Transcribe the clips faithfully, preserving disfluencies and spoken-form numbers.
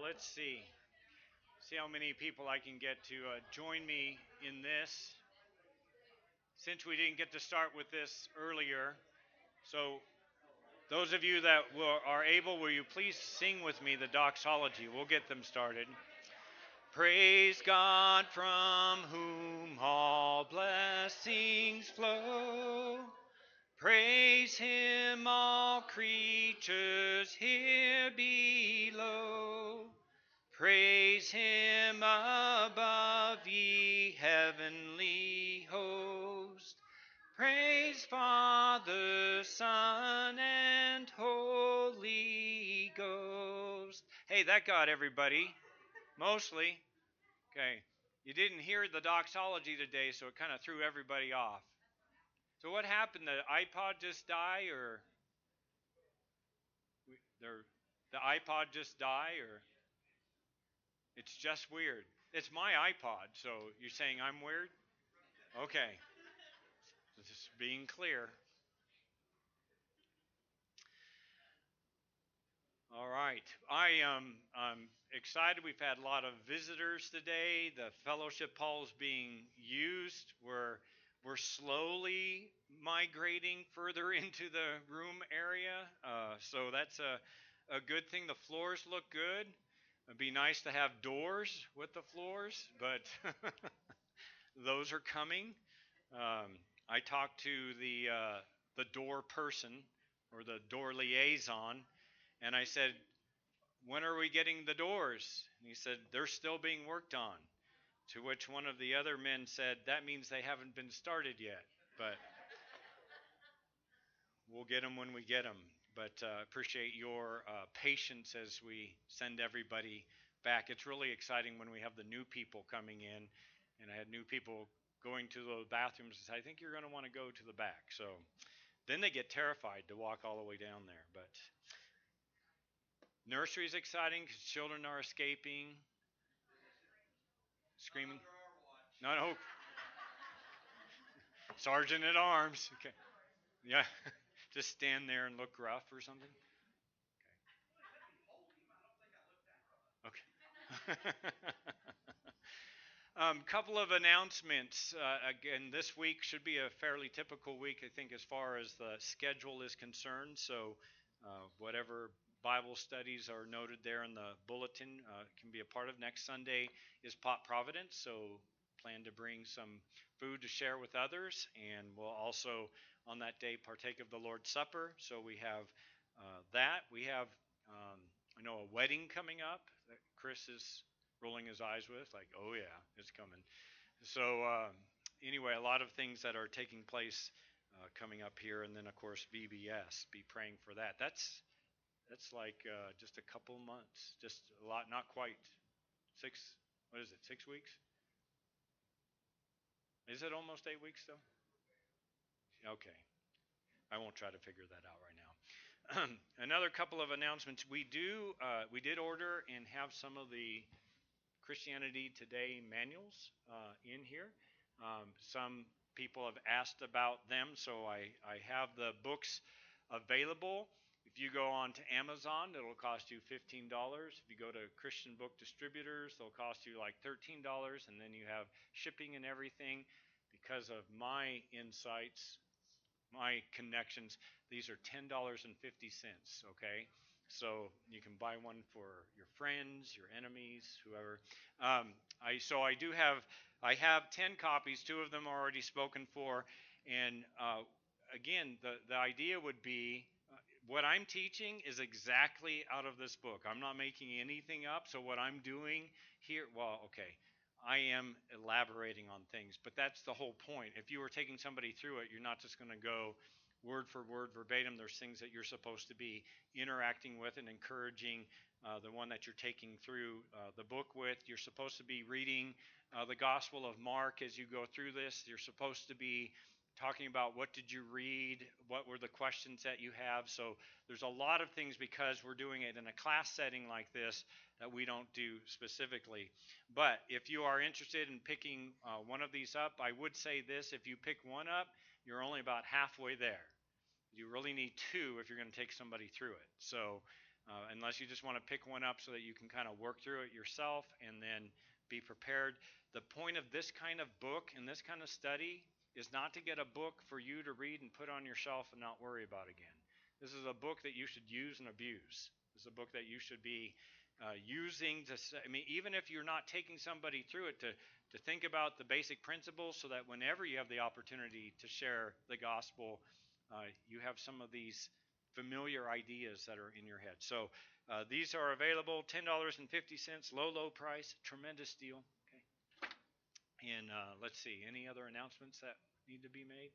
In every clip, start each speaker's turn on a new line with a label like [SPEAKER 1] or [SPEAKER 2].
[SPEAKER 1] let's see. See how many people I can get to uh, join me in this. Since we didn't get to start with this earlier, so those of you that will, are able, will you please sing with me the doxology? We'll get them started. Praise God from whom all blessings flow. Praise him, all creatures here below. Praise him above, ye heavenly host. Praise Father, Son, and Holy Ghost. Hey, that got everybody. Mostly. Okay. You didn't hear the doxology today, so it kind of threw everybody off. So what happened? The iPod just die, or the the iPod just die, or it's just weird? It's my iPod, so you're saying I'm weird? Okay. Just being clear. All right. I am um, excited. We've had a lot of visitors today. The fellowship hall is being used. We're we're slowly migrating further into the room area, uh, so that's a a good thing. The floors look good. It'd be nice to have doors with the floors, but those are coming. Um, I talked to the uh, the door person or the door liaison, and I said, when are we getting the doors? And he said, they're still being worked on. To which one of the other men said, that means they haven't been started yet, but we'll get them when we get them. But uh, appreciate your uh, patience as we send everybody back. It's really exciting when we have the new people coming in, and I had new people going to the bathrooms and say, I think you're going to want to go to the back. So then they get terrified to walk all the way down there. But nursery is exciting because children are escaping, screaming. No, no. Sergeant at arms. Okay. Yeah. Just stand there and look rough or something. Okay. Okay. Um, couple of announcements. Uh, again, this week should be a fairly typical week, I think, as far as the schedule is concerned. So, uh, whatever Bible studies are noted there in the bulletin uh, can be a part of. Next Sunday is Pot Providence, so plan to bring some food to share with others, and we'll also on that day partake of the Lord's Supper. So we have uh, that. We have, um, I know, a wedding coming up that Chris is rolling his eyes with, like, oh yeah, it's coming. So um, anyway, a lot of things that are taking place uh, coming up here, and then of course V B S. Be praying for that. That's that's like uh, just a couple months, just a lot, not quite six. What is it? Six weeks? Is it almost eight weeks though? Okay, I won't try to figure that out right now. Another couple of announcements. We do uh, we did order and have some of the Christianity Today manuals uh, in here. Um, some people have asked about them, so I, I have the books available. If you go on to Amazon, it'll cost you fifteen dollars. If you go to Christian Book Distributors, they'll cost you like thirteen dollars, and then you have shipping and everything. Because of my insights, my connections, these are ten dollars and fifty cents, okay? So you can buy one for your friends, your enemies, whoever. Um, I so I do have I have ten copies. Two of them are already spoken for, and uh, again, the the idea would be uh, what I'm teaching is exactly out of this book. I'm not making anything up. So what I'm doing here, well, okay, I am elaborating on things, but that's the whole point. If you were taking somebody through it, you're not just going to go word for word verbatim. There's things that you're supposed to be interacting with and encouraging uh, the one that you're taking through uh, the book with. You're supposed to be reading uh, the Gospel of Mark as you go through this. You're supposed to be talking about what did you read, what were the questions that you have. So there's a lot of things because we're doing it in a class setting like this that we don't do specifically. But if you are interested in picking uh, one of these up, I would say this: if you pick one up, you're only about halfway there. You really need two if you're going to take somebody through it. So uh, unless you just want to pick one up so that you can kind of work through it yourself and then be prepared. The point of this kind of book and this kind of study is not to get a book for you to read and put on your shelf and not worry about again. This is a book that you should use and abuse. This is a book that you should be uh, using to, I mean, even if you're not taking somebody through it, to, to think about the basic principles so that whenever you have the opportunity to share the gospel, uh, you have some of these familiar ideas that are in your head. So uh, these are available, ten dollars and fifty cents, low, low price, tremendous deal. Okay. And uh, let's see, any other announcements that need to be made?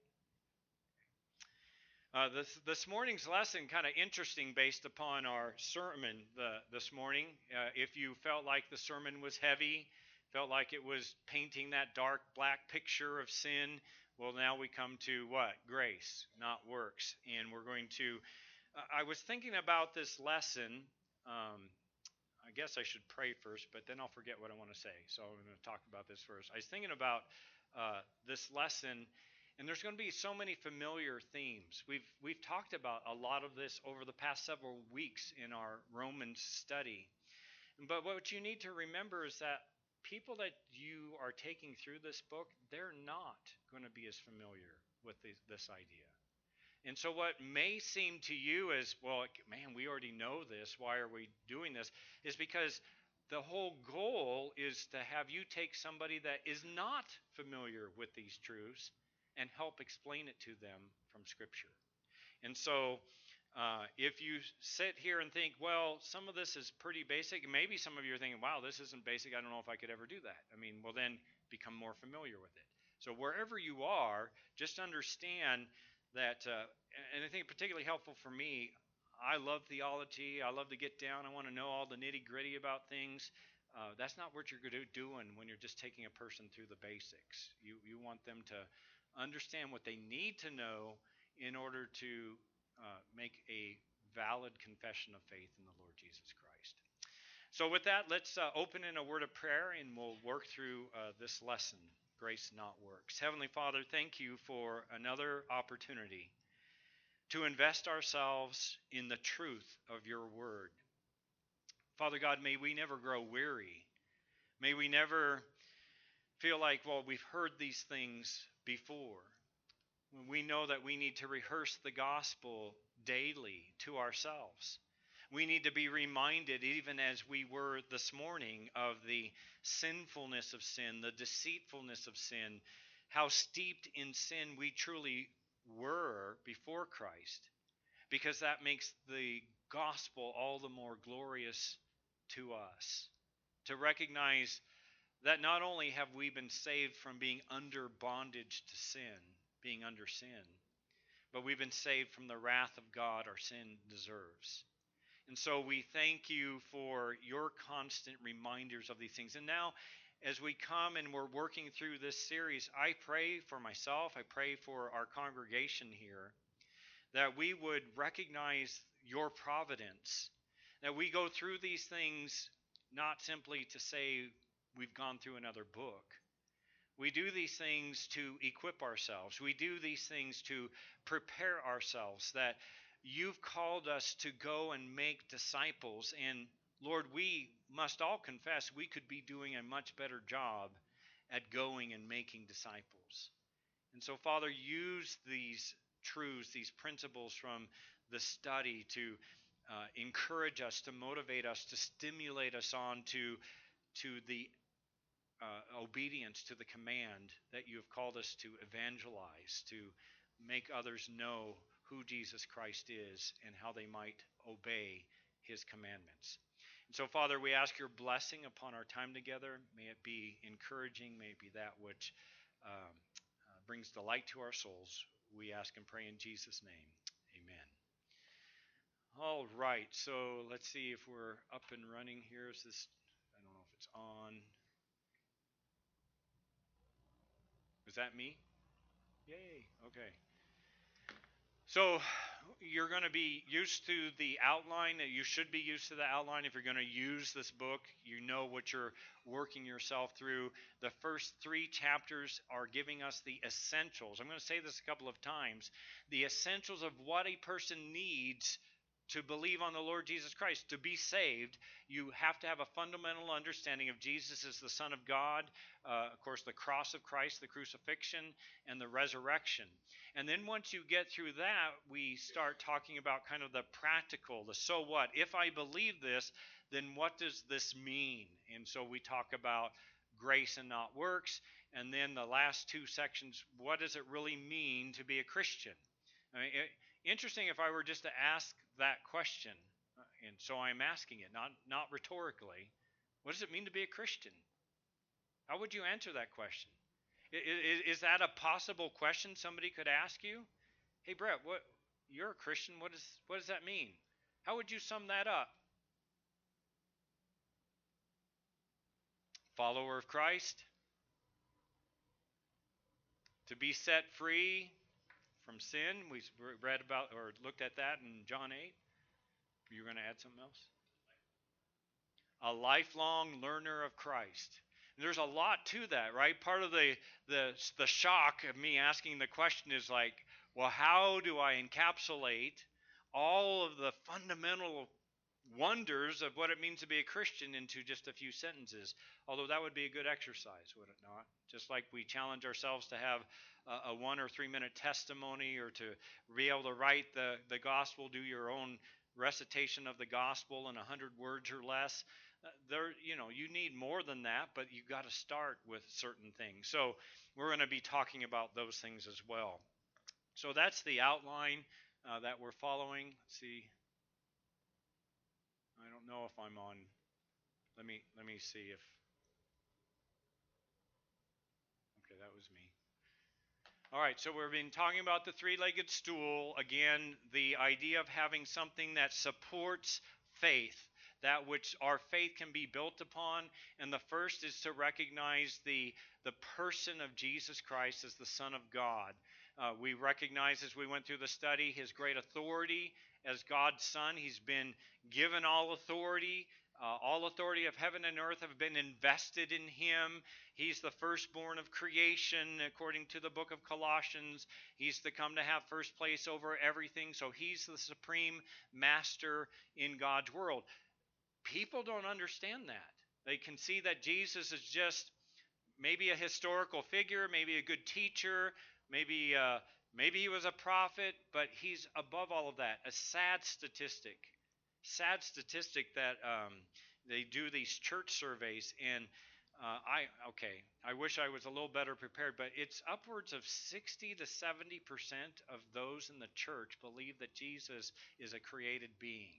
[SPEAKER 1] Uh, this this morning's lesson kind of interesting based upon our sermon the, this morning. Uh, if you felt like the sermon was heavy, felt like it was painting that dark black picture of sin, well, now we come to what? Grace, not works. And we're going to, uh, I was thinking about this lesson. Um, I guess I should pray first, but then I'll forget what I want to say. So I'm going to talk about this first. I was thinking about uh, this lesson, and there's going to be so many familiar themes. We've we've talked about a lot of this over the past several weeks in our Romans study. But what you need to remember is that people that you are taking through this book, they're not going to be as familiar with this, this idea. And so, what may seem to you as, well, man, we already know this, why are we doing this? Is because the whole goal is to have you take somebody that is not familiar with these truths and help explain it to them from Scripture. And so, uh, if you sit here and think, well, some of this is pretty basic, maybe some of you are thinking, wow, this isn't basic, I don't know if I could ever do that. I mean, well, then become more familiar with it. So, wherever you are, just understand that, uh, and I think particularly helpful for me, I love theology. I love to get down. I want to know all the nitty gritty about things. Uh, that's not what you're doing when you're just taking a person through the basics. You you want them to understand what they need to know in order to uh, make a valid confession of faith in the Lord Jesus Christ. So with that, let's uh, open in a word of prayer, and we'll work through uh, this lesson. Grace, not works. Heavenly Father, thank you for another opportunity to invest ourselves in the truth of your word. Father God, may we never grow weary. May we never feel like, well, we've heard these things before. We know that we need to rehearse the gospel daily to ourselves. We need to be reminded, even as we were this morning, of the sinfulness of sin, the deceitfulness of sin, how steeped in sin we truly were before Christ, because that makes the gospel all the more glorious to us. To recognize that not only have we been saved from being under bondage to sin, being under sin, but we've been saved from the wrath of God our sin deserves. And so we thank you for your constant reminders of these things. And now, as we come and we're working through this series, I pray for myself, I pray for our congregation here, that we would recognize your providence, that we go through these things not simply to say we've gone through another book. We do these things to equip ourselves. We do these things to prepare ourselves, that you've called us to go and make disciples. And Lord, we must all confess we could be doing a much better job at going and making disciples. And so, Father, use these truths, these principles from the study to uh, encourage us, to motivate us, to stimulate us on to, to the Uh, obedience to the command that you have called us to evangelize, to make others know who Jesus Christ is and how they might obey his commandments. And so, Father, we ask your blessing upon our time together. May it be encouraging. May it be that which um, uh, brings delight to our souls. We ask and pray in Jesus' name. Amen. All right, so let's see if we're up and running here. Is this, I don't know if it's on. Is that me? Yay. Okay. So you're going to be used to the outline. You should be used to the outline if you're going to use this book. You know what you're working yourself through. The first three chapters are giving us the essentials. I'm going to say this a couple of times. The essentials of what a person needs to believe on the Lord Jesus Christ, to be saved, you have to have a fundamental understanding of Jesus as the Son of God, uh, of course, the cross of Christ, the crucifixion, and the resurrection. And then once you get through that, we start talking about kind of the practical, the so what. If I believe this, then what does this mean? And so we talk about grace and not works. And then the last two sections, what does it really mean to be a Christian? I mean, it, interesting if I were just to ask that question, and so I'm asking it, not, not rhetorically. What does it mean to be a Christian? How would you answer that question? Is, is that a possible question somebody could ask you? Hey, Brett, what, you're a Christian. What, is, what does that mean? How would you sum that up? Follower of Christ? To be set free from sin? We read about or looked at that in John eight. You were going to add something else? A lifelong learner of Christ. And there's a lot to that, right? Part of the, the the shock of me asking the question is like, well, how do I encapsulate all of the fundamental wonders of what it means to be a Christian into just a few sentences? Although that would be a good exercise, would it not? Just like we challenge ourselves to have a, a one or three minute testimony, or to be able to write the, the gospel, do your own recitation of the gospel in a hundred words or less. Uh, there, you know, you need more than that, but you got to start with certain things. So we're going to be talking about those things as well. So that's the outline uh, that we're following. Let's see. I don't know if I'm on. Let me let me see if. Okay, that was me. All right, so we've been talking about the three-legged stool. Again, the idea of having something that supports faith, that which our faith can be built upon. And the first is to recognize the, the person of Jesus Christ as the Son of God. Uh, we recognize, as we went through the study, his great authority as God's Son. He's been given all authority. Uh, all authority of heaven and earth have been invested in him. He's the firstborn of creation, according to the book of Colossians. He's to come to have first place over everything. So he's the supreme master in God's world. People don't understand that. They can see that Jesus is just maybe a historical figure, maybe a good teacher, maybe uh, maybe he was a prophet, but he's above all of that. A sad statistic. Sad statistic that um, they do these church surveys, and uh, I okay, I wish I was a little better prepared, but it's upwards of sixty to seventy percent of those in the church believe that Jesus is a created being,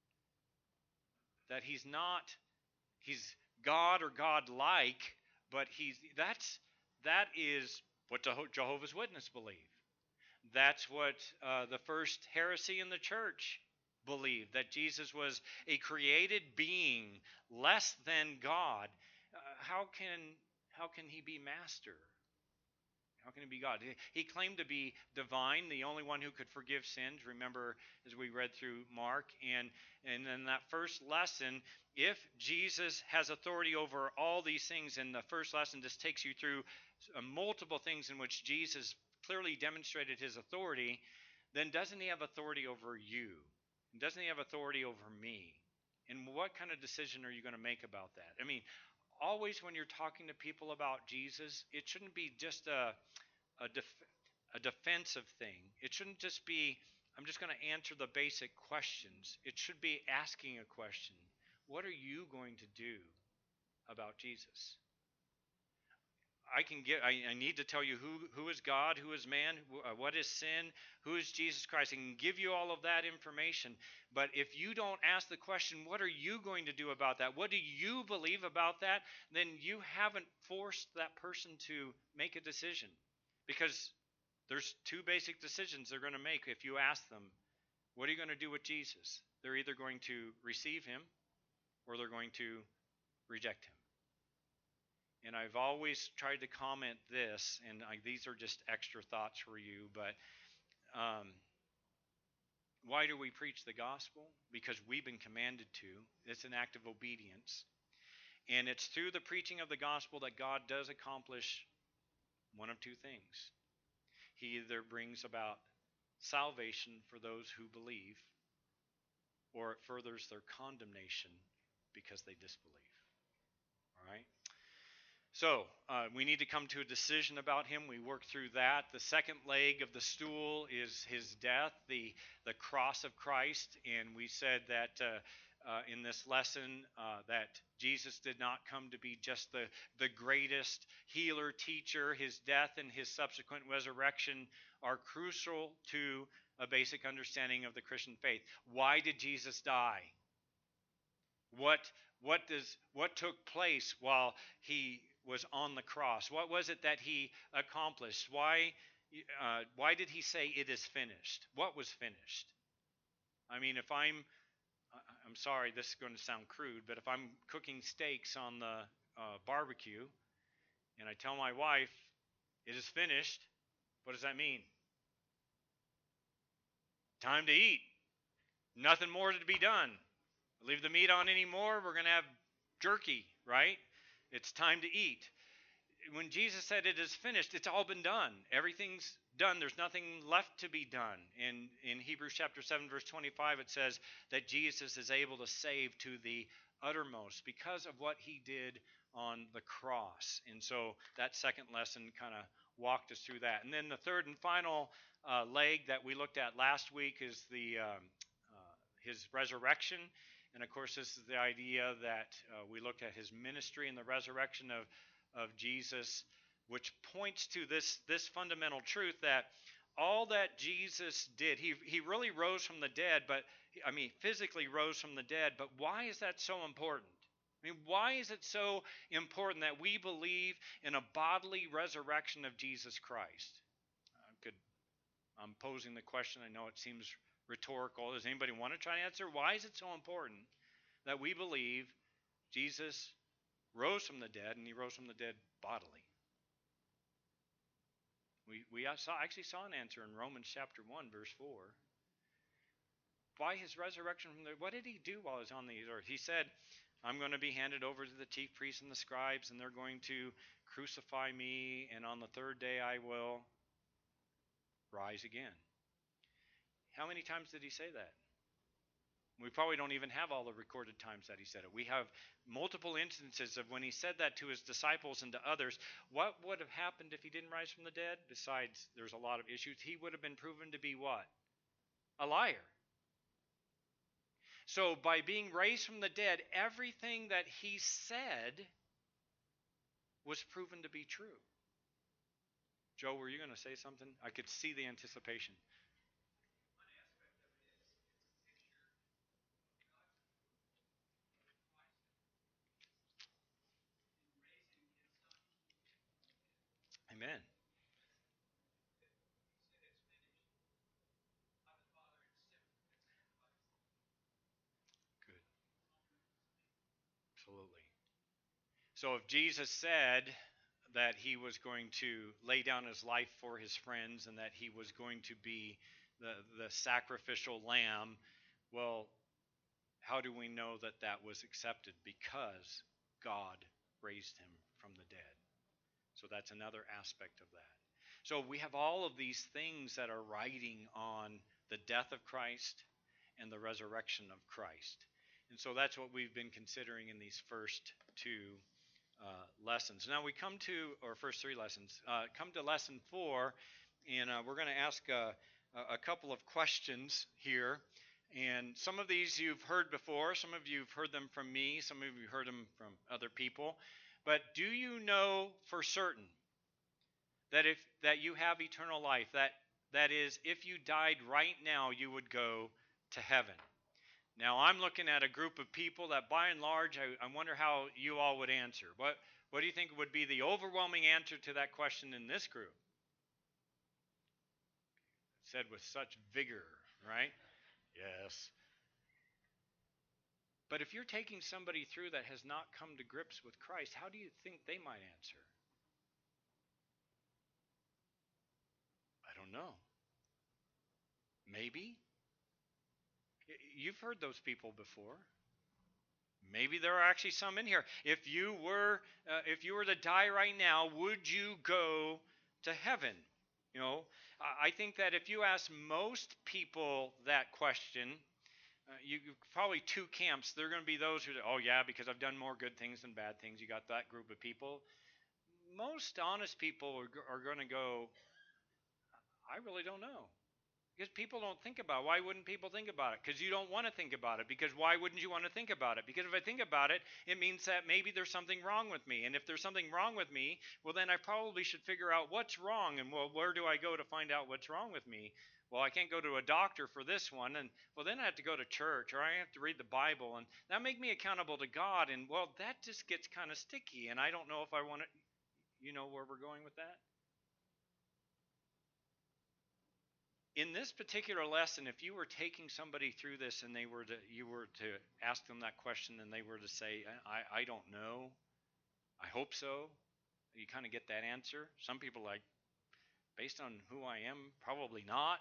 [SPEAKER 1] that he's not, he's God or God-like, but he's that's that is what Jehovah's Witnesses believe. That's what uh, the first heresy in the church believed, that Jesus was a created being, less than God. Uh, how can how can he be master? How can he be God? He claimed to be divine, the only one who could forgive sins. Remember, as we read through Mark, and and in that first lesson, if Jesus has authority over all these things, and the first lesson just takes you through uh, multiple things in which Jesus clearly demonstrated his authority, then doesn't he have authority over you? Doesn't he have authority over me? And what kind of decision are you going to make about that? I mean, always when you're talking to people about Jesus, it shouldn't be just a a, def- a defensive thing. It shouldn't just be, I'm just going to answer the basic questions. It should be asking a question. What are you going to do about Jesus? I can get. I, I need to tell you who, who is God, who is man, who, uh, what is sin, who is Jesus Christ. I can give you all of that information. But if you don't ask the question, what are you going to do about that? What do you believe about that? Then you haven't forced that person to make a decision. Because there's two basic decisions they're going to make if you ask them, what are you going to do with Jesus? They're either going to receive him or they're going to reject him. And I've always tried to comment this, and I, these are just extra thoughts for you, but um, why do we preach the gospel? Because we've been commanded to. It's an act of obedience. And it's through the preaching of the gospel that God does accomplish one of two things. He either brings about salvation for those who believe, or it furthers their condemnation because they disbelieve. All right? So uh, we need to come to a decision about him. We work through that. The second leg of the stool is his death, the the cross of Christ, and we said that uh, uh, in this lesson uh, that Jesus did not come to be just the the greatest healer, teacher. His death and his subsequent resurrection are crucial to a basic understanding of the Christian faith. Why did Jesus die? What what does what took place while he was on the cross? What was it that he accomplished? Why uh, why did he say it is finished? What was finished? I mean, if I'm I'm sorry, this is going to sound crude, but if I'm cooking steaks on the uh, barbecue and I tell my wife it is finished, what does that mean? Time to eat. Nothing more to be done. Leave the meat on anymore, we're going to have jerky, right? It's time to eat. When Jesus said it is finished, it's all been done. Everything's done. There's nothing left to be done. In, in Hebrews chapter seven, verse twenty-five, it says that Jesus is able to save to the uttermost because of what he did on the cross. And so that second lesson kind of walked us through that. And then the third and final uh, leg that we looked at last week is the um, uh, his resurrection. And of course, this is the idea that uh, we looked at his ministry and the resurrection of, of Jesus, which points to this, this fundamental truth that all that Jesus did, he, he really rose from the dead, but I mean, physically rose from the dead, but why is that so important? I mean, why is it so important that we believe in a bodily resurrection of Jesus Christ? I could, I'm posing the question. I know it seems rhetorical. Does anybody want to try to answer? Why is it so important that we believe Jesus rose from the dead and he rose from the dead bodily? We we saw, actually saw an answer in Romans chapter one, verse four. By his resurrection from the, what did he do while he was on the earth? He said, I'm going to be handed over to the chief priests and the scribes, and they're going to crucify me, and on the third day I will rise again. How many times did he say that? We probably don't even have all the recorded times that he said it. We have multiple instances of when he said that to his disciples and to others. What would have happened if he didn't rise from the dead? Besides, there's a lot of issues. He would have been proven to be what? A liar. So by being raised from the dead, everything that he said was proven to be true. Joe, were you going to say something? I could see the anticipation. Amen. Good. Absolutely. So if Jesus said that he was going to lay down his life for his friends and that he was going to be the, the sacrificial lamb, well, how do we know that that was accepted? Because God raised him from the dead. So that's another aspect of that. So we have all of these things that are riding on the death of Christ and the resurrection of Christ. And so that's what we've been considering in these first two uh, lessons. Now we come to, or first three lessons, uh, come to lesson four, and uh, we're going to ask a, a couple of questions here. And some of these you've heard before, some of you have heard them from me, some of you heard them from other people. But do you know for certain that if that you have eternal life, that that is, if you died right now, you would go to heaven? Now, I'm looking at a group of people that, by and large, I, I wonder how you all would answer. What what do you think would be the overwhelming answer to that question in this group? Said with such vigor, right? Yes. But if you're taking somebody through that has not come to grips with Christ, how do you think they might answer? I don't know. Maybe. You've heard those people before. Maybe there are actually some in here. If you were, uh, if you were to die right now, would you go to heaven? You know, I think that if you ask most people that question, Uh, you probably two camps. There are going to be those who, oh yeah, because I've done more good things than bad things. You got that group of people. Most honest people are, are going to go, I really don't know. Because people don't think about it. Why wouldn't people think about it? Because you don't want to think about it. Because why wouldn't you want to think about it? Because if I think about it, it means that maybe there's something wrong with me. And if there's something wrong with me, well, then I probably should figure out what's wrong. And well, where do I go to find out what's wrong with me? Well, I can't go to a doctor for this one. And well, then I have to go to church or I have to read the Bible. And that make me accountable to God. And well, that just gets kind of sticky. And I don't know if I want to, you know where we're going with that? In this particular lesson, if you were taking somebody through this and they were to, you were to ask them that question and they were to say, I, I don't know, I hope so, you kind of get that answer. Some people like, based on who I am, probably not.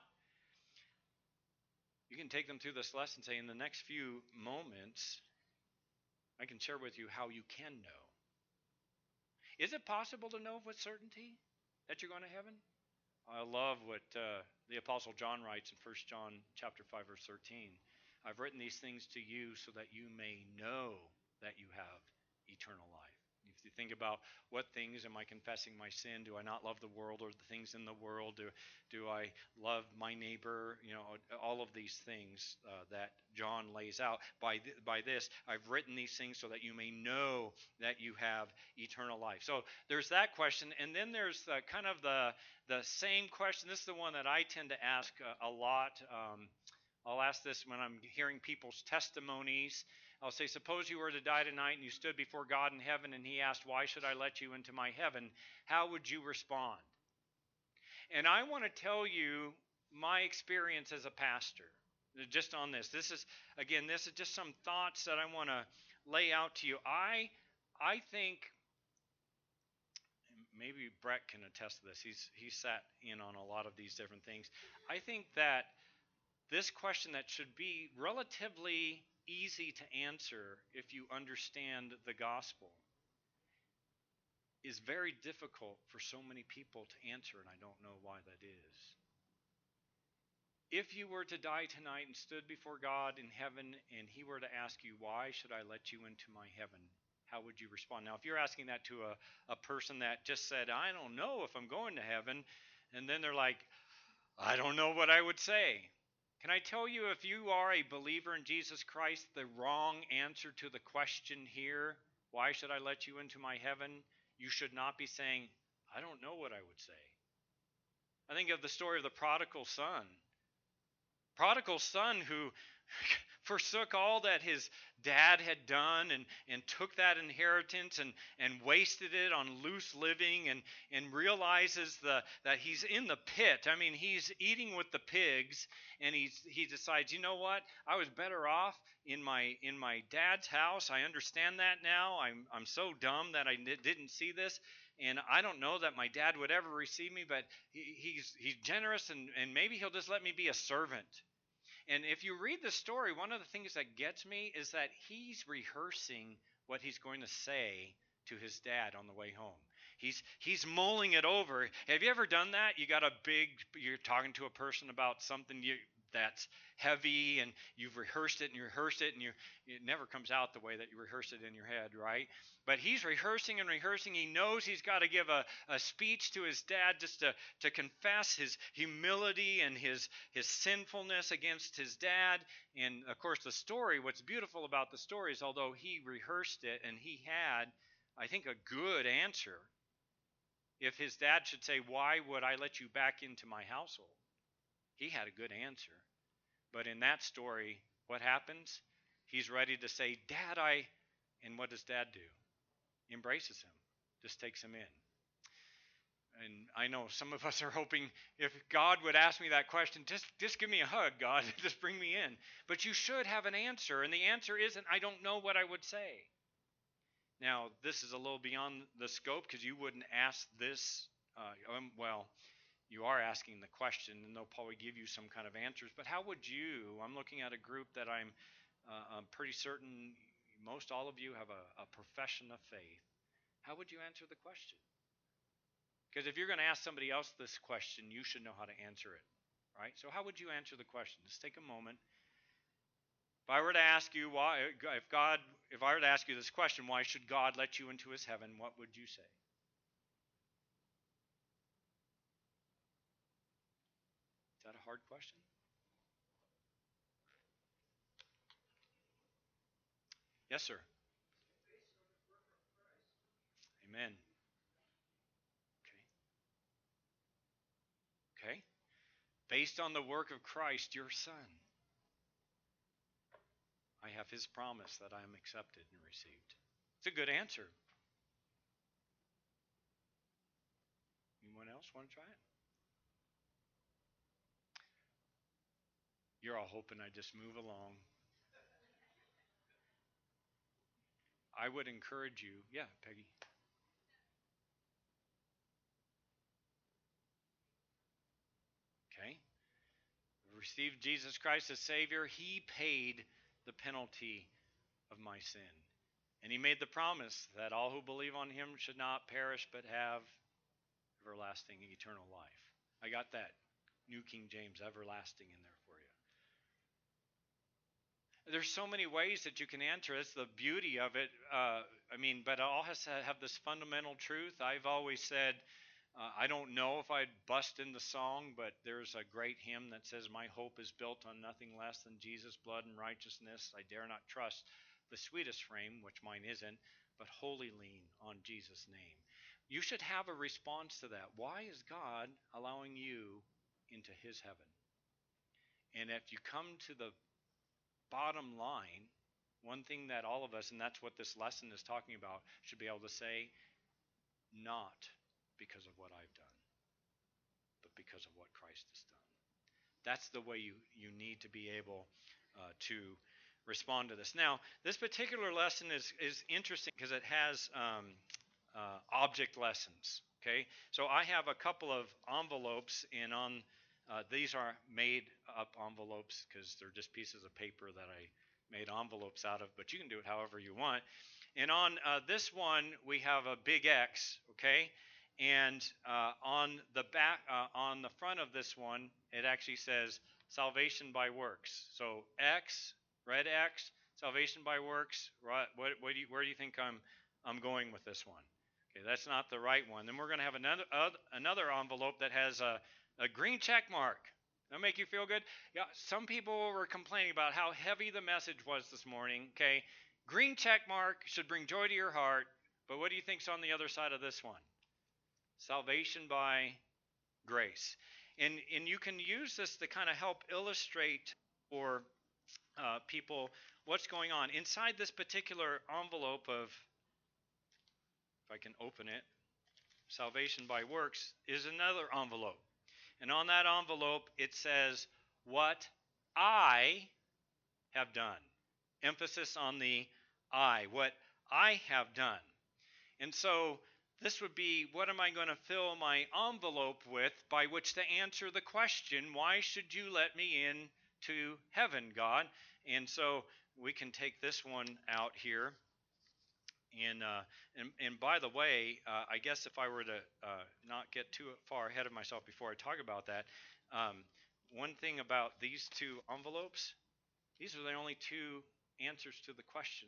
[SPEAKER 1] You can take them through this lesson and say, in the next few moments, I can share with you how you can know. Is it possible to know with certainty that you're going to heaven? I love what uh, the Apostle John writes in First John chapter five, verse thirteen. I've written these things to you so that you may know that you have eternal life. If you think about what things am I confessing my sin? Do I not love the world or the things in the world? Do, do I love my neighbor? You know, all of these things uh, that John lays out. By, th- by this, I've written these things so that you may know that you have eternal life. So there's that question. And then there's the, kind of the, the same question. This is the one that I tend to ask a, a lot. Um, I'll ask this when I'm hearing people's testimonies. I'll say, suppose you were to die tonight and you stood before God in heaven and he asked, why should I let you into my heaven? How would you respond? And I want to tell you my experience as a pastor, just on this. This is, again, this is just some thoughts that I want to lay out to you. I, I think, maybe Brett can attest to this. He's, he's sat in on a lot of these different things. I think that this question that should be relatively easy to answer if you understand the gospel is very difficult for so many people to answer, and I don't know why that is. If you were to die tonight and stood before God in heaven and he were to ask you, why should I let you into my heaven? How would you respond? Now, if you're asking that to a, a person that just said, I don't know if I'm going to heaven, and then they're like, I don't know what I would say. Can I tell you, if you are a believer in Jesus Christ, the wrong answer to the question here, why should I let you into my heaven? You should not be saying, I don't know what I would say. I think of the story of the prodigal son. Prodigal son who forsook all that his dad had done and, and took that inheritance and, and wasted it on loose living and, and realizes the, that he's in the pit. I mean, he's eating with the pigs, and he's, he decides, you know what? I was better off in my in my dad's house. I understand that now. I'm, I'm so dumb that I didn't see this. And I don't know that my dad would ever receive me, but he, he's, he's generous, and, and maybe he'll just let me be a servant. And if you read the story, one of the things that gets me is that he's rehearsing what he's going to say to his dad on the way home. He's he's mulling it over. Have you ever done that? You got a big, you're talking to a person about something you, that's heavy, and you've rehearsed it and you rehearsed it, and you it never comes out the way that you rehearsed it in your head, right? But he's rehearsing and rehearsing. He knows he's got to give a, a speech to his dad just to, to confess his humility and his, his sinfulness against his dad. And, of course, the story, what's beautiful about the story is although he rehearsed it and he had, I think, a good answer, if his dad should say, why would I let you back into my household? He had a good answer. But in that story, what happens? He's ready to say, Dad, I... And what does Dad do? He embraces him, just takes him in. And I know some of us are hoping if God would ask me that question, just, just give me a hug, God, just bring me in. But you should have an answer, and the answer isn't, I don't know what I would say. Now, this is a little beyond the scope because you wouldn't ask this, uh, um, well, you are asking the question, and they'll probably give you some kind of answers. But how would you, I'm looking at a group that I'm, uh, I'm pretty certain most all of you have a, a profession of faith. How would you answer the question? Because if you're going to ask somebody else this question, you should know how to answer it, right? So how would you answer the question? Just take a moment. If I were to ask you why, if God, if I were to ask you this question, why should God let you into his heaven, what would you say? Is that a hard question? Yes, sir. Amen. Okay. Okay. Based on the work of Christ, your Son, I have his promise that I am accepted and received. It's a good answer. Anyone else want to try it? You're all hoping I just move along. I would encourage you. Yeah, Peggy. Okay. Received Jesus Christ as Savior. He paid the penalty of my sin. And he made the promise that all who believe on him should not perish but have everlasting eternal life. I got that New King James everlasting in there for you. There's so many ways that you can answer. It's the beauty of it. Uh, I mean, but it all has to have this fundamental truth. I've always said, uh, I don't know if I'd bust in the song, but there's a great hymn that says, my hope is built on nothing less than Jesus' blood and righteousness. I dare not trust the sweetest frame, which mine isn't, but wholly lean on Jesus' name. You should have a response to that. Why is God allowing you into his heaven? And if you come to the bottom line, one thing that all of us, and that's what this lesson is talking about, should be able to say, not because of what I've done, but because of what Christ has done. That's the way you, you need to be able uh, to respond to this. Now, this particular lesson is, is interesting because it has um, uh, object lessons. Okay, so I have a couple of envelopes, and on uh, these are made up envelopes because they're just pieces of paper that I made envelopes out of, but you can do it however you want. And on uh, this one, we have a big X, okay? And uh, on the back, uh, on the front of this one, it actually says salvation by works. So X, red X, salvation by works. What, what, what do you, where do you think I'm, I'm going with this one? Okay, that's not the right one. Then we're going to have another uh, another envelope that has a, a green check mark. That make you feel good? Yeah. Some people were complaining about how heavy the message was this morning. Okay, green check mark should bring joy to your heart. But what do you think's on the other side of this one? Salvation by grace. And and you can use this to kind of help illustrate for uh, people what's going on inside this particular envelope of. If I can open it, salvation by works is another envelope. And on that envelope, it says, what I have done. Emphasis on the I, what I have done. And so this would be, what am I going to fill my envelope with by which to answer the question, why should you let me in to heaven, God? And so we can take this one out here. And, uh, and and by the way, uh, I guess if I were to uh, not get too far ahead of myself before I talk about that, um, one thing about these two envelopes, these are the only two answers to the question.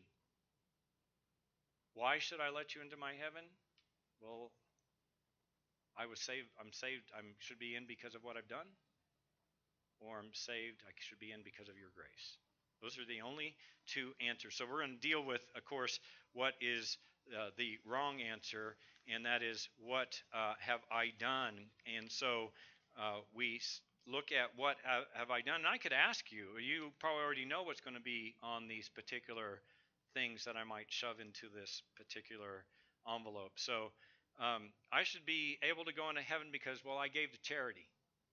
[SPEAKER 1] Why should I let you into my heaven? Well, I was saved. I'm saved. I should be in because of what I've done, or I'm saved. I should be in because of your grace. Those are the only two answers. So we're going to deal with, of course, what is uh, the wrong answer, and that is, what uh, have I done? And so uh, we look at what have, have I done. And I could ask you, you probably already know what's going to be on these particular things that I might shove into this particular envelope. So um, I should be able to go into heaven because, well, I gave to charity.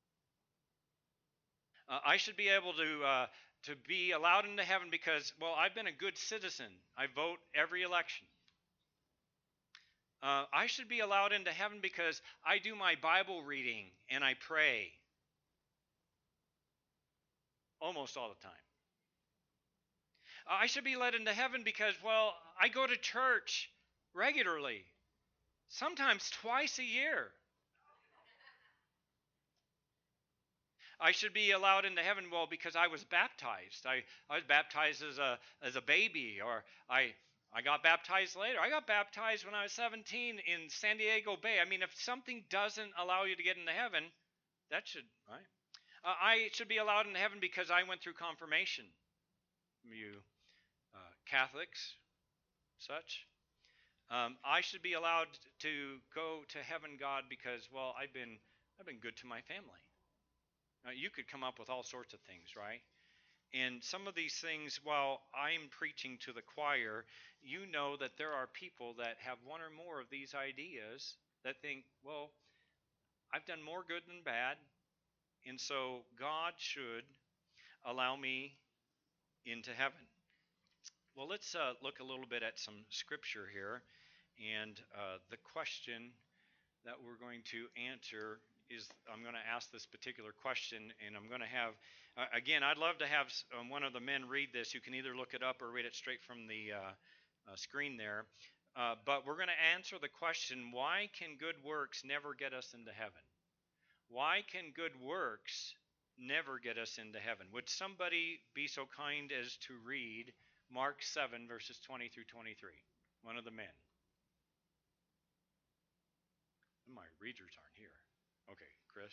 [SPEAKER 1] Uh, I should be able to uh, to be allowed into heaven because, well, I've been a good citizen. I vote every election. Uh, I should be allowed into heaven because I do my Bible reading and I pray almost all the time. Uh, I should be led into heaven because, well, I go to church regularly, sometimes twice a year. I should be allowed into heaven. Well, because I was baptized. I, I was baptized as a as a baby, or I I got baptized later. I got baptized when I was seventeen in San Diego Bay. I mean, if something doesn't allow you to get into heaven, that should, right? Uh, I should be allowed into heaven because I went through confirmation. You uh, Catholics, such. Um, I should be allowed to go to heaven, God, because, well, I've been I've been good to my family. Now, you could come up with all sorts of things, right? And some of these things, while I'm preaching to the choir, you know that there are people that have one or more of these ideas that think, well, I've done more good than bad, and so God should allow me into heaven. Well, let's uh, look a little bit at some scripture here. And uh, the question that we're going to answer is, I'm going to ask this particular question, and I'm going to have, uh, again, I'd love to have um, one of the men read this. You can either look it up or read it straight from the uh, uh, screen there. Uh, but we're going to answer the question, why can good works never get us into heaven? Why can good works never get us into heaven? Would somebody be so kind as to read Mark seven, verses twenty through twenty-three? One of the men. My readers aren't here. Okay, Chris.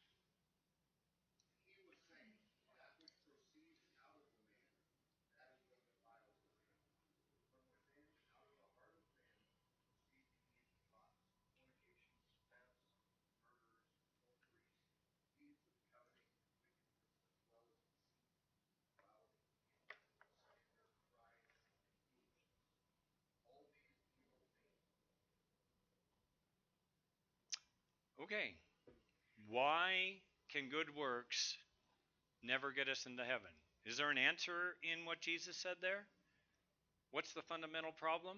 [SPEAKER 1] Okay. Why can good works never get us into heaven? Is there an answer in what Jesus said there? What's the fundamental problem?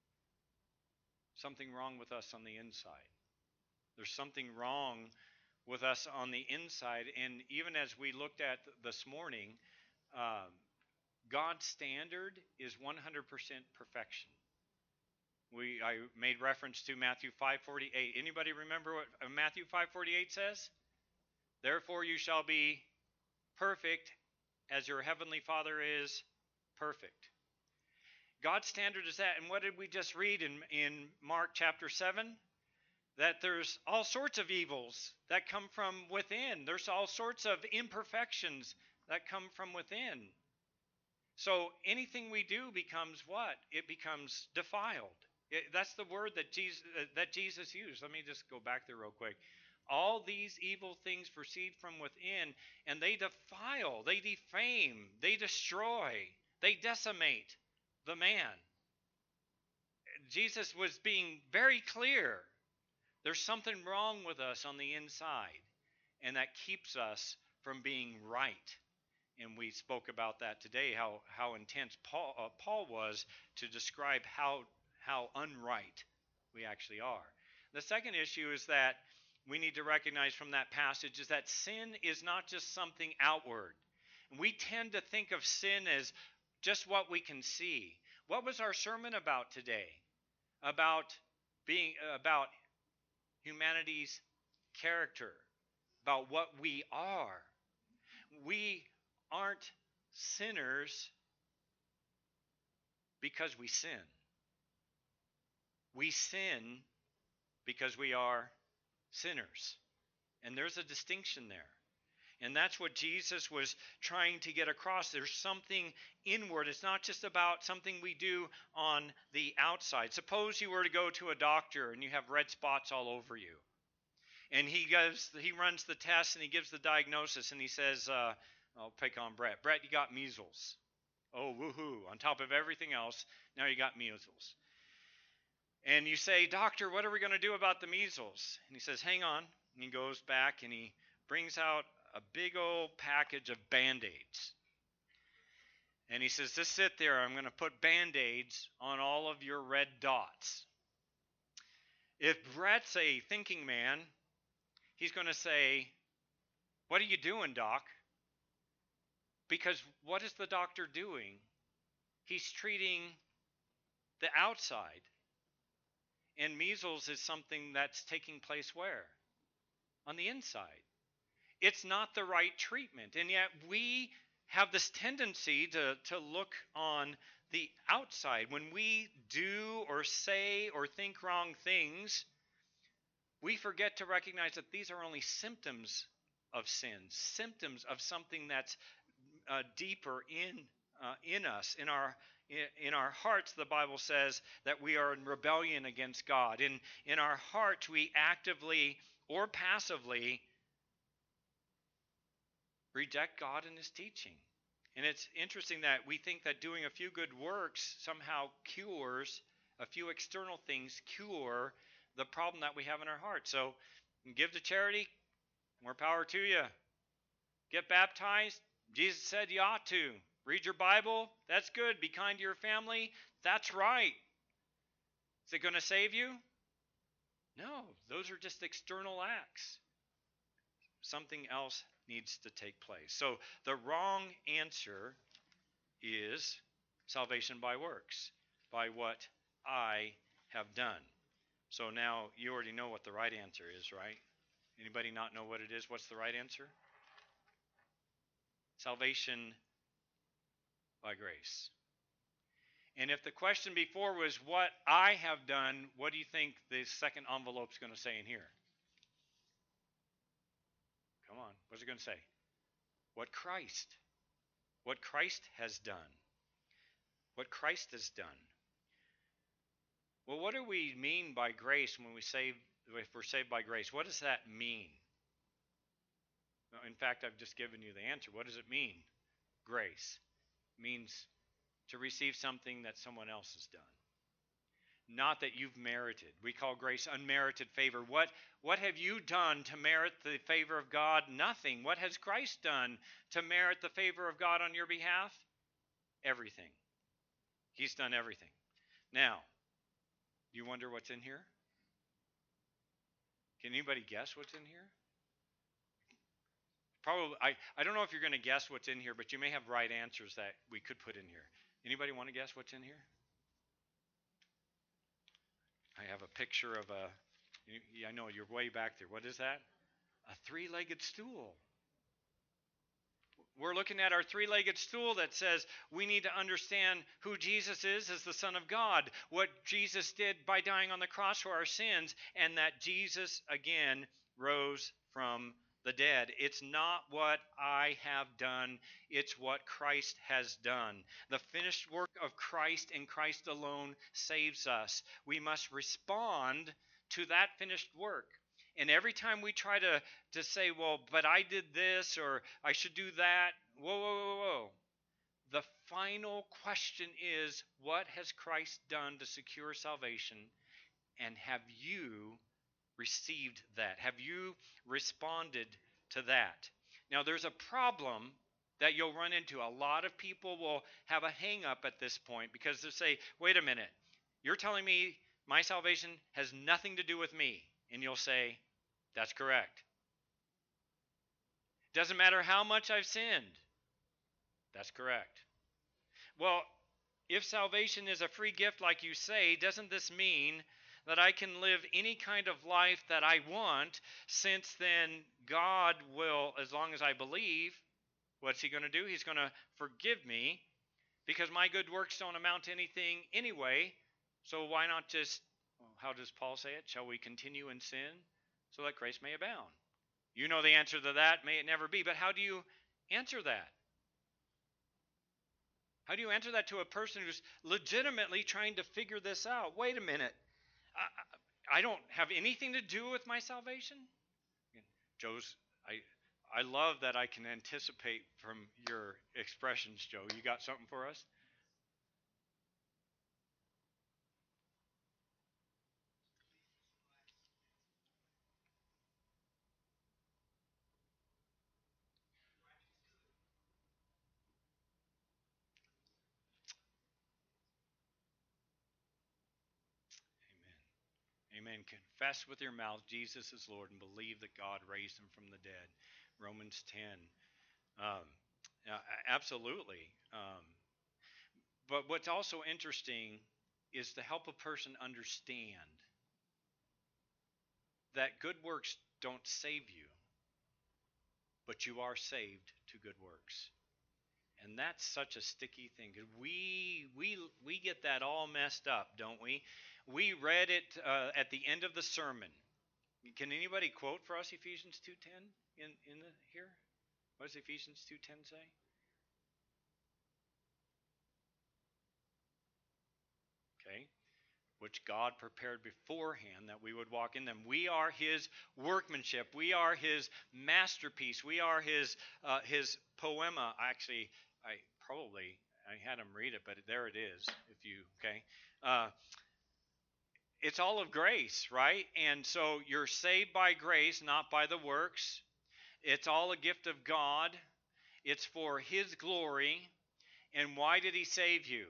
[SPEAKER 1] Something wrong with us on the inside. There's something wrong with us on the inside. And even as we looked at this morning, um, God's standard is one hundred percent perfection. We I made reference to Matthew five forty-eight. Anybody remember what Matthew five forty-eight says? Therefore you shall be perfect as your heavenly Father is perfect. God's standard is that. And what did we just read in, in Mark chapter seven? That there's all sorts of evils that come from within. There's all sorts of imperfections that come from within. So anything we do becomes what? It becomes defiled. It, that's the word that Jesus, uh, that Jesus used. Let me just go back there real quick. All these evil things proceed from within, and they defile, they defame, they destroy, they decimate the man. Jesus was being very clear. There's something wrong with us on the inside, and that keeps us from being right. And we spoke about that today, how, how intense Paul, uh, Paul was to describe how, how unright we actually are. The second issue is that we need to recognize from that passage is that sin is not just something outward. And we tend to think of sin as just what we can see. What was our sermon about today? About being about humanity's character, about what we are. We aren't sinners because we sin. We sin because we are sinners. And there's a distinction there. And that's what Jesus was trying to get across. There's something inward. It's not just about something we do on the outside. Suppose you were to go to a doctor and you have red spots all over you. And he goes, he runs the test and he gives the diagnosis and he says, uh, I'll pick on Brett. Brett, you got measles. Oh, woohoo. On top of everything else, now you got measles. And you say, doctor, what are we going to do about the measles? And he says, hang on. And he goes back and he brings out a big old package of Band-Aids. And he says, just sit there. I'm going to put Band-Aids on all of your red dots. If Brett's a thinking man, he's going to say, what are you doing, doc? Because what is the doctor doing? He's treating the outside. And measles is something that's taking place where? On the inside. it's not the right treatment. And yet we have this tendency to, to look on the outside. When we do or say or think wrong things, we forget to recognize that these are only symptoms of sin, symptoms of something that's uh, deeper in uh, in us, in our in, in our hearts. The Bible says that we are in rebellion against God. In in our hearts, we actively or passively reject God and His teaching. And it's interesting that we think that doing a few good works somehow cures, a few external things cure the problem that we have in our heart. So give to charity, more power to you. Get baptized, Jesus said you ought to. Read your Bible, that's good. Be kind to your family, that's right. Is it going to save you? No, those are just external acts. Something else needs to take place. So the wrong answer is salvation by works, by what I have done. So now you already know what the right answer is, right? Anybody not know what it is? What's the right answer? Salvation by grace. And if the question before was what I have done, what do you think the second envelope's going to say in here? Come on, what's it going to say? What Christ, what Christ has done. What Christ has done. Well, what do we mean by grace when we say, if we're saved by grace? What does that mean? In fact, I've just given you the answer. What does it mean? Grace means to receive something that someone else has done. Not that you've merited. We call grace unmerited favor. What, what have you done to merit the favor of God? Nothing. What has Christ done to merit the favor of God on your behalf? Everything. He's done everything. Now, do you wonder what's in here? Can anybody guess what's in here? Probably, I, I don't know if you're going to guess what's in here, but you may have right answers that we could put in here. Anybody want to guess what's in here? I have a picture of a, I know you're way back there. What is that? A three-legged stool. We're looking at our three-legged stool that says we need to understand who Jesus is as the Son of God, what Jesus did by dying on the cross for our sins, and that Jesus, again, rose from the dead. It's not what I have done, it's what Christ has done. The finished work of Christ and Christ alone saves us. We must respond to that finished work. And every time we try to, to say, well, but I did this or I should do that, whoa, whoa, whoa, whoa. The final question is, what has Christ done to secure salvation? And have you received that? Have you responded to that? Now, there's a problem that you'll run into. A lot of people will have a hang up at this point because they'll say, wait a minute, you're telling me my salvation has nothing to do with me. And you'll say, that's correct. Doesn't matter how much I've sinned. That's correct. Well, if salvation is a free gift like you say, doesn't this mean that I can live any kind of life that I want, since then God will, as long as I believe, what's He going to do? He's going to forgive me because my good works don't amount to anything anyway. So why not just, how does Paul say it? Shall we continue in sin so that grace may abound? You know the answer to that. May it never be. But how do you answer that? How do you answer that to a person who's legitimately trying to figure this out? Wait a minute. I, I don't have anything to do with my salvation? Joe's, I, I love that I can anticipate from your expressions, Joe. You got something for us? Amen. Confess with your mouth Jesus is Lord and believe that God raised Him from the dead. Romans ten. Um, absolutely. Um, but what's also interesting is to help a person understand that good works don't save you. but you are saved to good works. And that's such a sticky thing. We we we get that all messed up, don't we? We read it uh, at the end of the sermon. Can anybody quote for us Ephesians two ten in in the, here? What does Ephesians two ten say? Okay. Which God prepared beforehand that we would walk in them. We are His workmanship. We are His masterpiece. We are His uh, His poema. Actually, I probably I had him read it, but there it is. If you okay, uh, it's all of grace, right? And so you're saved by grace, not by the works. It's all a gift of God. It's for His glory. And why did He save you?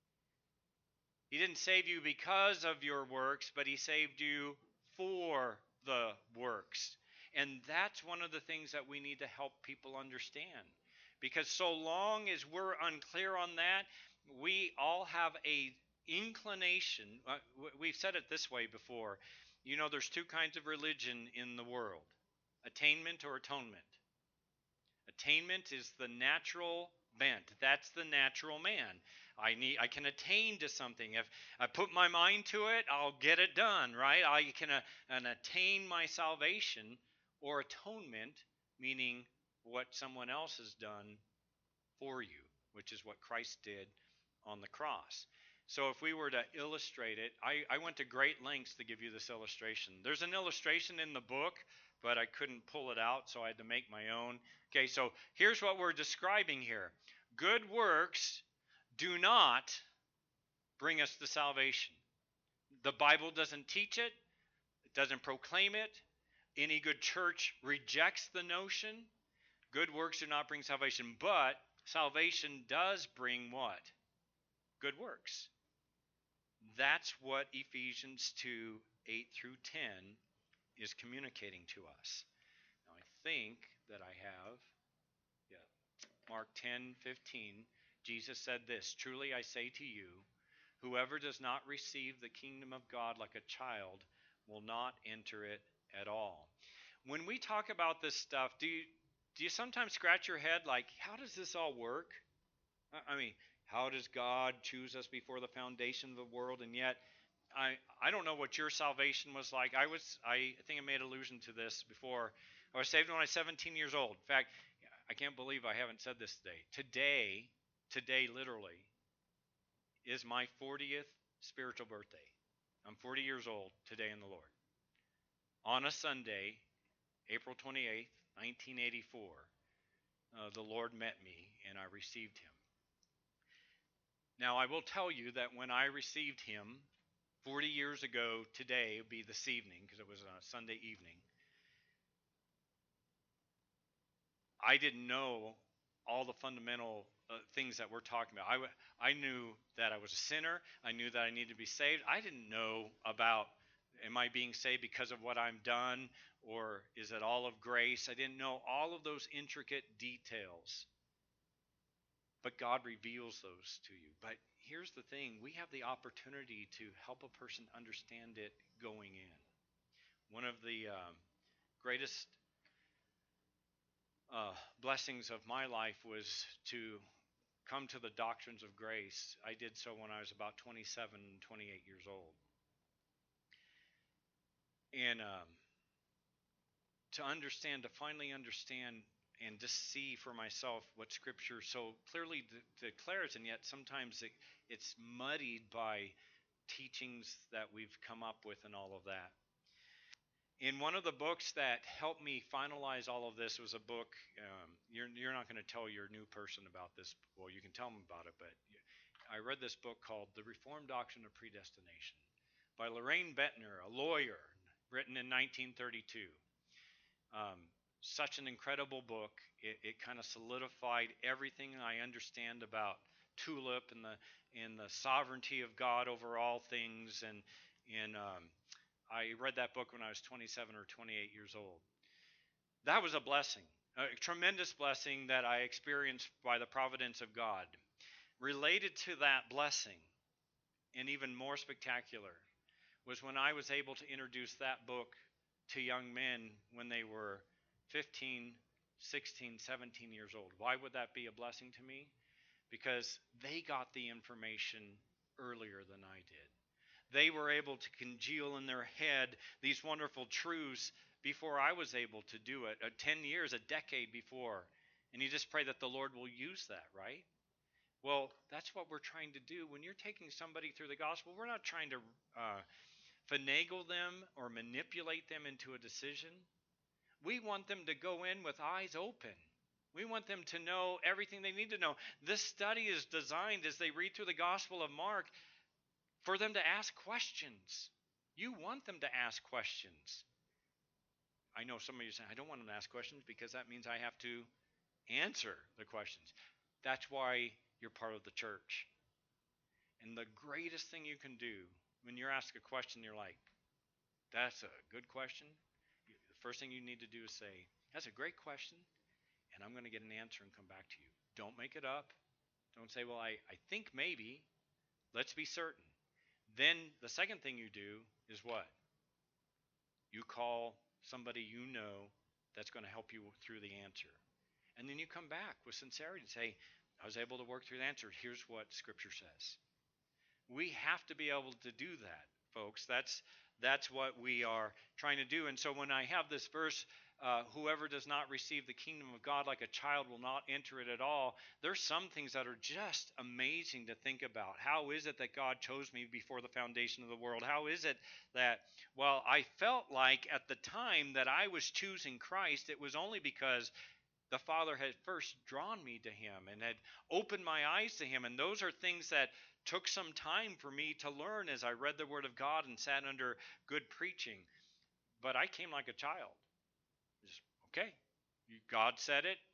[SPEAKER 1] He didn't save you because of your works, but He saved you for the works. And that's one of the things that we need to help people understand. Because so long as we're unclear on that, we all have a inclination. Uh, we've said it this way before. You know, there's two kinds of religion in the world: attainment or atonement. Attainment is the natural bent. That's the natural man. I need I can attain to something. If I put my mind to it, I'll get it done, right? I can uh, and attain my salvation. Or atonement, meaning what someone else has done for you, which is what Christ did on the cross. So if we were to illustrate it, I, I went to great lengths to give you this illustration. There's an illustration in the book, but I couldn't pull it out, so I had to make my own. Okay, so here's what we're describing here. Good works do not bring us to salvation. The Bible doesn't teach it. It doesn't proclaim it. Any good church rejects the notion. Good works do not bring salvation, but salvation does bring what? Good works. That's what Ephesians two, eight through ten is communicating to us. Now I think that I have, yeah, Mark ten, fifteen, Jesus said this, "Truly I say to you, whoever does not receive the kingdom of God like a child will not enter it at all." When we talk about this stuff, do you, do you sometimes scratch your head like, how does this all work? I mean, how does God choose us before the foundation of the world? And yet, I I don't know what your salvation was like. I was I think I made allusion to this before. I was saved when I was seventeen years old. In fact, I can't believe I haven't said this today. Today, today literally, is my fortieth spiritual birthday. I'm forty years old today in the Lord. On a Sunday, April twenty-eighth, nineteen eighty-four, uh, the Lord met me and I received Him. Now, I will tell you that when I received Him forty years ago today, it would be this evening because it was a Sunday evening, I didn't know all the fundamental uh, things that we're talking about. I, I knew that I was a sinner. I knew that I needed to be saved. I didn't know about, am I being saved because of what I'm done, or is it all of grace? I didn't know all of those intricate details. But God reveals those to you. But here's the thing. We have the opportunity to help a person understand it going in. One of the um, greatest uh, blessings of my life was to come to the doctrines of grace. I did so when I was about twenty-seven, twenty-eight years old. And um, to understand, to finally understand and just see for myself what Scripture so clearly de- declares, and yet sometimes it, it's muddied by teachings that we've come up with and all of that. In one of the books that helped me finalize all of this was a book, um, you're, you're not going to tell your new person about this, well, you can tell them about it, but I read this book called The Reformed Doctrine of Predestination by Lorraine Bettner, a lawyer, written in nineteen thirty-two. Um, such an incredible book. It, it kind of solidified everything I understand about TULIP and the and the sovereignty of God over all things. And and um, I read that book when I was twenty-seven or twenty-eight years old. That was a blessing, a tremendous blessing that I experienced by the providence of God. Related to that blessing, and even more spectacular, was when I was able to introduce that book to young men when they were fifteen, sixteen, seventeen years old. Why would that be a blessing to me? Because they got the information earlier than I did. They were able to congeal in their head these wonderful truths before I was able to do it, uh, ten years, a decade before. And you just pray that the Lord will use that, right? Well, that's what we're trying to do. When you're taking somebody through the gospel, we're not trying to uh, finagle them or manipulate them into a decision. We want them to go in with eyes open. We want them to know everything they need to know. This study is designed as they read through the Gospel of Mark for them to ask questions. You want them to ask questions. I know some of you say, I don't want them to ask questions because that means I have to answer the questions. That's why you're part of the church. And the greatest thing you can do when you're asked a question, you're like, that's a good question. The first thing you need to do is say, that's a great question, and I'm going to get an answer and come back to you. Don't make it up. Don't say, well, I, I think maybe. Let's be certain. Then the second thing you do is what? You call somebody you know that's going to help you through the answer. And then you come back with sincerity and say, I was able to work through the answer. Here's what Scripture says. We have to be able to do that, folks. That's that's what we are trying to do. And so when I have this verse, uh, whoever does not receive the kingdom of God like a child will not enter it at all, there's some things that are just amazing to think about. How is it that God chose me before the foundation of the world? How is it that, well, I felt like at the time that I was choosing Christ, it was only because the Father had first drawn me to Him and had opened my eyes to Him. And those are things that took some time for me to learn as I read the Word of God and sat under good preaching. But I came like a child. Just, okay, God said it.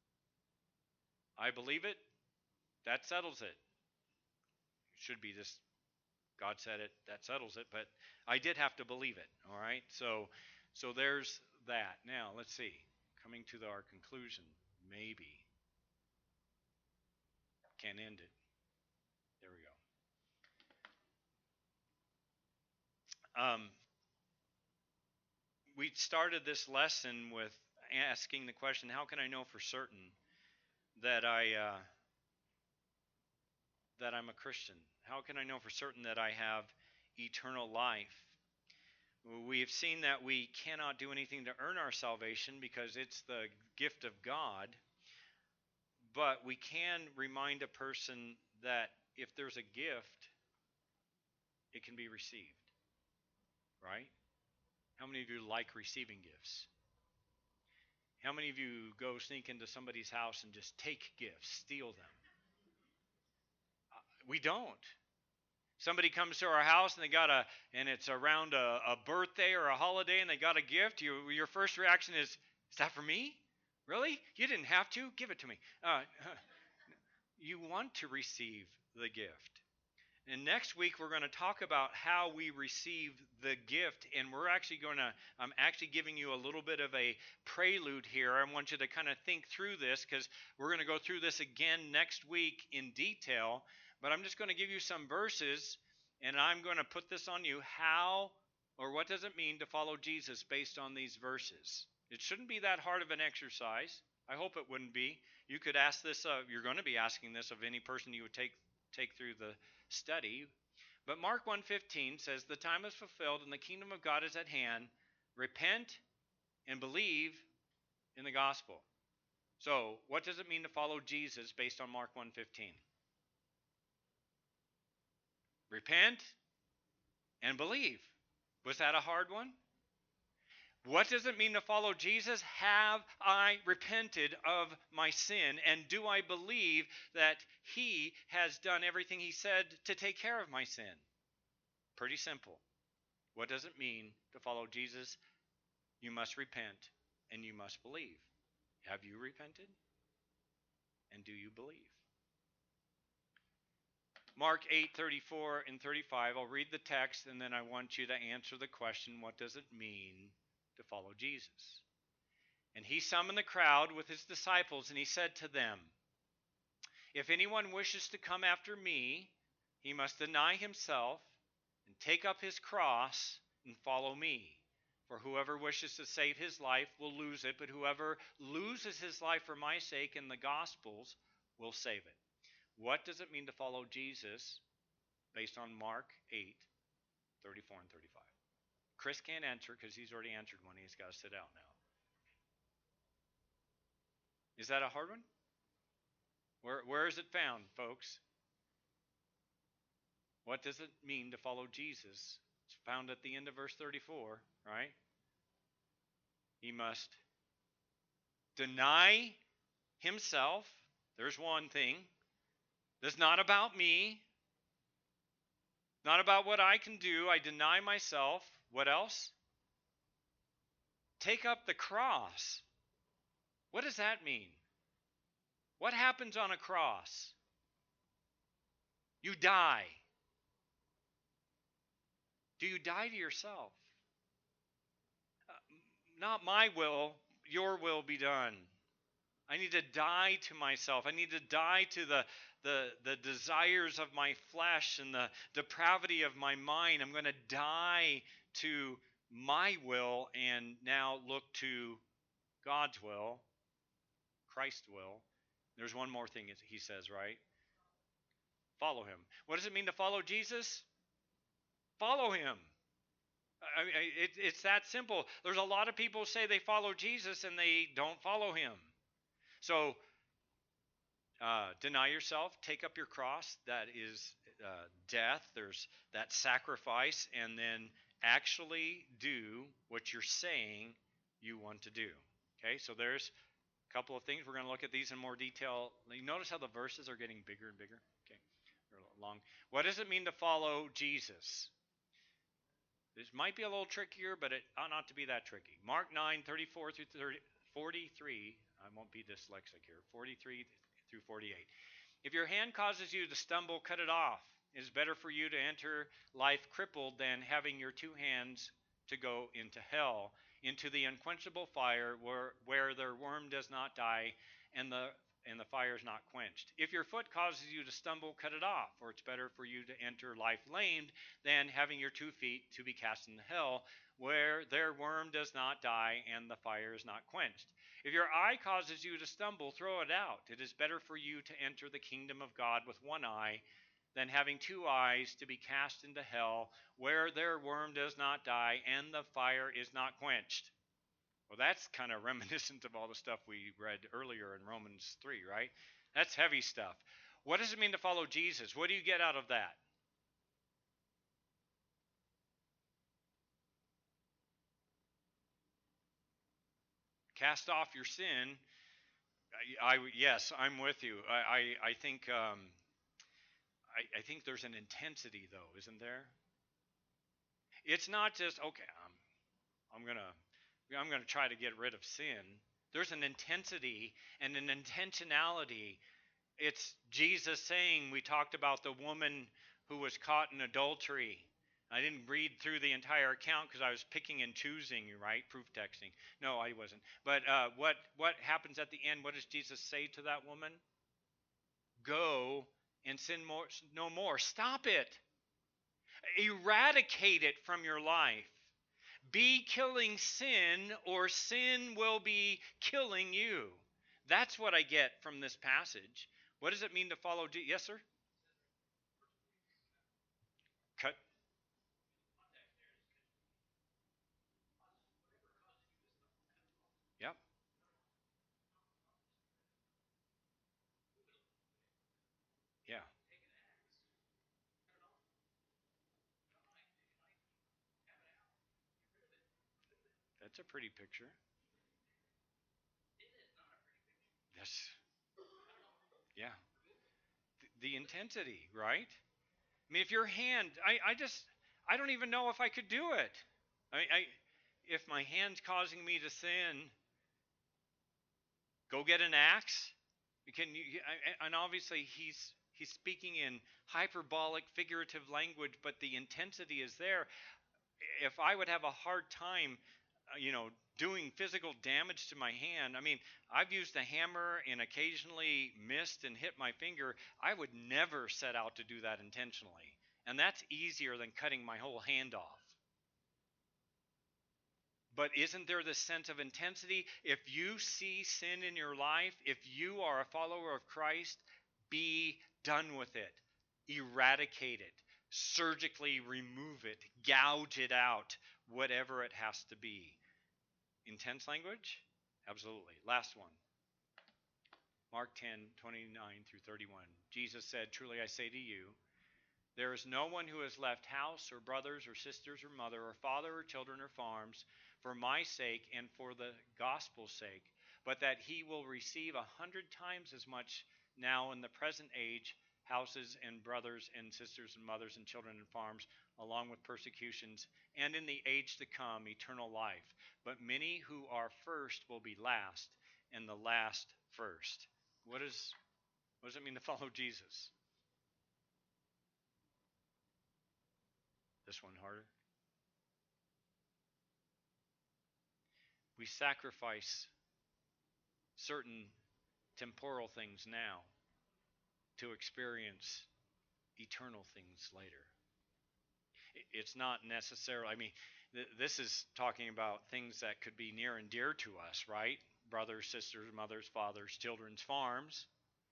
[SPEAKER 1] I believe it. That settles it. It should be just, God said it. That settles it. But I did have to believe it. All right. So, so there's that. Now let's see. Coming to the, our conclusion, maybe. Can't end it. There we go. Um, we started this lesson with asking the question, how can I know for certain that I uh, that I'm a Christian? How can I know for certain that I have eternal life? We have seen that we cannot do anything to earn our salvation because it's the gift of God. But we can remind a person that if there's a gift, it can be received. Right? How many of you like receiving gifts? How many of you go sneak into somebody's house and just take gifts, steal them? Uh, we don't. Somebody comes to our house and they got a, and it's around a, a birthday or a holiday and they got a gift. You, your first reaction is, is that for me? Really? You didn't have to? Give it to me. Uh, you want to receive the gift. And next week we're going to talk about how we receive the gift, and we're actually going to, I'm actually giving you a little bit of a prelude here. I want you to kind of think through this because we're going to go through this again next week in detail, but I'm just going to give you some verses, and I'm going to put this on you. How or what does it mean to follow Jesus based on these verses? It shouldn't be that hard of an exercise. I hope it wouldn't be. You could ask this, uh, you're going to be asking this of any person you would take take through the study. But Mark one fifteen says, the time is fulfilled and the kingdom of God is at hand. Repent and believe in the gospel. So what does it mean to follow Jesus based on Mark one fifteen? Repent and believe. Was that a hard one? What does it mean to follow Jesus? Have I repented of my sin? And do I believe that He has done everything He said to take care of my sin? Pretty simple. What does it mean to follow Jesus? You must repent and you must believe. Have you repented? And do you believe? Mark eight thirty-four and thirty-five. I'll read the text and then I want you to answer the question, what does it mean to follow Jesus? And He summoned the crowd with His disciples, and He said to them, if anyone wishes to come after me, he must deny himself and take up his cross and follow me. For whoever wishes to save his life will lose it, but whoever loses his life for my sake and the gospel's will save it. What does it mean to follow Jesus based on Mark eight, thirty-four and thirty-five? Chris can't answer because he's already answered one. He's got to sit out now. Is that a hard one? Where, where is it found, folks? What does it mean to follow Jesus? It's found at the end of verse thirty-four, right? He must deny himself. There's one thing. It's not about me. Not about what I can do. I deny myself. What else? Take up the cross. What does that mean? What happens on a cross? You die. Do you die to yourself? Uh, not my will, your will be done. I need to die to myself. I need to die to the, the, the desires of my flesh and the depravity of my mind. I'm going to die to my will and now look to God's will, Christ's will. There's one more thing he says, right? Follow him. What does it mean to follow Jesus? Follow him. I mean, it, it's that simple. There's a lot of people who say they follow Jesus and they don't follow him. So, uh, deny yourself, take up your cross. That is uh, death. There's that sacrifice, and then actually do what you're saying you want to do. Okay, so there's a couple of things. We're going to look at these in more detail. You notice how the verses are getting bigger and bigger? Okay, they're long. What does it mean to follow Jesus? This might be a little trickier, but it ought not to be that tricky. Mark nine, thirty-four through thirty, forty-three. I won't be dyslexic here. forty-three through forty-eight. If your hand causes you to stumble, cut it off. It is better for you to enter life crippled than having your two hands to go into hell, into the unquenchable fire where, where their worm does not die and the and the fire is not quenched. If your foot causes you to stumble, cut it off, for it's better for you to enter life lamed than having your two feet to be cast into hell, where their worm does not die and the fire is not quenched. If your eye causes you to stumble, throw it out. It is better for you to enter the kingdom of God with one eye than having two eyes to be cast into hell, where their worm does not die and the fire is not quenched. Well, that's kind of reminiscent of all the stuff we read earlier in Romans three, right? That's heavy stuff. What does it mean to follow Jesus? What do you get out of that? Cast off your sin. I, I yes, I'm with you. I I, I think um, I, I think there's an intensity though, isn't there? It's not just okay. I'm I'm gonna I'm gonna try to get rid of sin. There's an intensity and an intentionality. It's Jesus saying, we talked about the woman who was caught in adultery. I didn't read through the entire account because I was picking and choosing, right? Proof texting. No, I wasn't. But uh, what, what happens at the end? What does Jesus say to that woman? Go and sin more, no more. Stop it. Eradicate it from your life. Be killing sin, or sin will be killing you. That's what I get from this passage. What does it mean to follow Jesus? Yes, sir? Cut. Yep. Yeah. That's a pretty picture. Yes. Yeah. The, the intensity, right? I mean, if your hand, I, I just, I don't even know if I could do it. I, I, if my hand's causing me to sin, go get an axe. Can you? And obviously, he's he's speaking in hyperbolic, figurative language, but the intensity is there. If I would have a hard time, uh, you know, doing physical damage to my hand, I mean, I've used a hammer and occasionally missed and hit my finger. I would never set out to do that intentionally. And that's easier than cutting my whole hand off. But isn't there this sense of intensity? If you see sin in your life, if you are a follower of Christ, be done with it. Eradicate it. Surgically remove it. Gouge it out. Whatever it has to be. Intense language? Absolutely. Last one. Mark ten, twenty-nine through thirty-one. Jesus said, "Truly I say to you, there is no one who has left house or brothers or sisters or mother or father or children or farms for my sake and for the gospel's sake, but that he will receive a hundred times as much now in the present age, houses and brothers and sisters and mothers and children and farms, along with persecutions, and in the age to come, eternal life. But many who are first will be last, and the last first." What, is, what does it mean to follow Jesus? This one harder. We sacrifice certain temporal things now to experience eternal things later. It's not necessarily, I mean, th- this is talking about things that could be near and dear to us, right? Brothers, sisters, mothers, fathers, children's farms.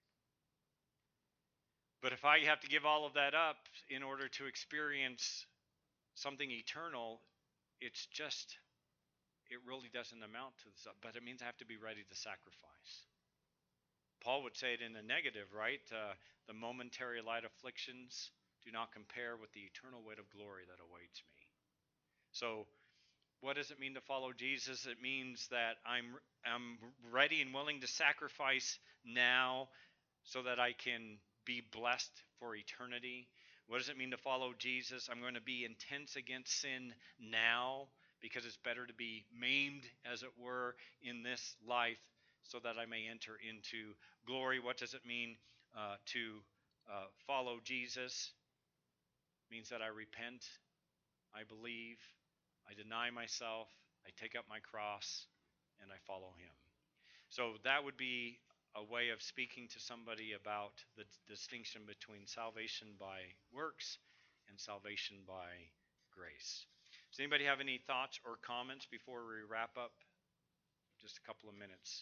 [SPEAKER 1] But if I have to give all of that up in order to experience something eternal, it's just, it really doesn't amount to this. But it means I have to be ready to sacrifice. Paul would say it in a negative, right? Uh, the momentary light afflictions do not compare with the eternal weight of glory that awaits me. So, what does it mean to follow Jesus? It means that I'm I'm ready and willing to sacrifice now so that I can be blessed for eternity. What does it mean to follow Jesus? I'm going to be intense against sin now because it's better to be maimed, as it were, in this life so that I may enter into glory. What does it mean uh, to uh, follow Jesus? It means that I repent, I believe, I deny myself, I take up my cross, and I follow him. So that would be a way of speaking to somebody about the distinction between salvation by works and salvation by grace. Does anybody have any thoughts or comments before we wrap up? Just a couple of minutes.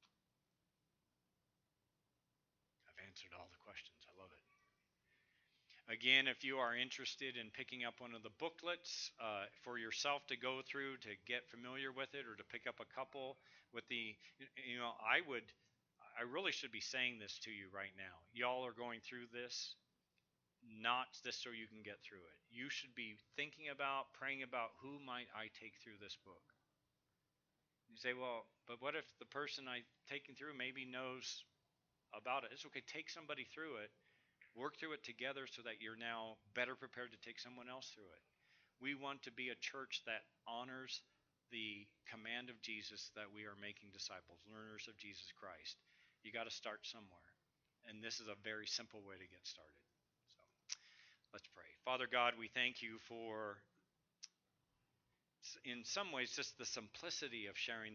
[SPEAKER 1] I've answered all the questions. I love it. Again, if you are interested in picking up one of the booklets uh, for yourself to go through to get familiar with it, or to pick up a couple with the, you know, I would, I really should be saying this to you right now. Y'all are going through this, not just so you can get through it. You should be thinking about, praying about, who might I take through this book? You say, well, but what if the person I taking through maybe knows about it? It's okay. Take somebody through it. Work through it together so that you're now better prepared to take someone else through it. We want to be a church that honors the command of Jesus that we are making disciples, learners of Jesus Christ. You got to start somewhere. And this is a very simple way to get started. So let's pray. Father God, we thank you for, in some ways, just the simplicity of sharing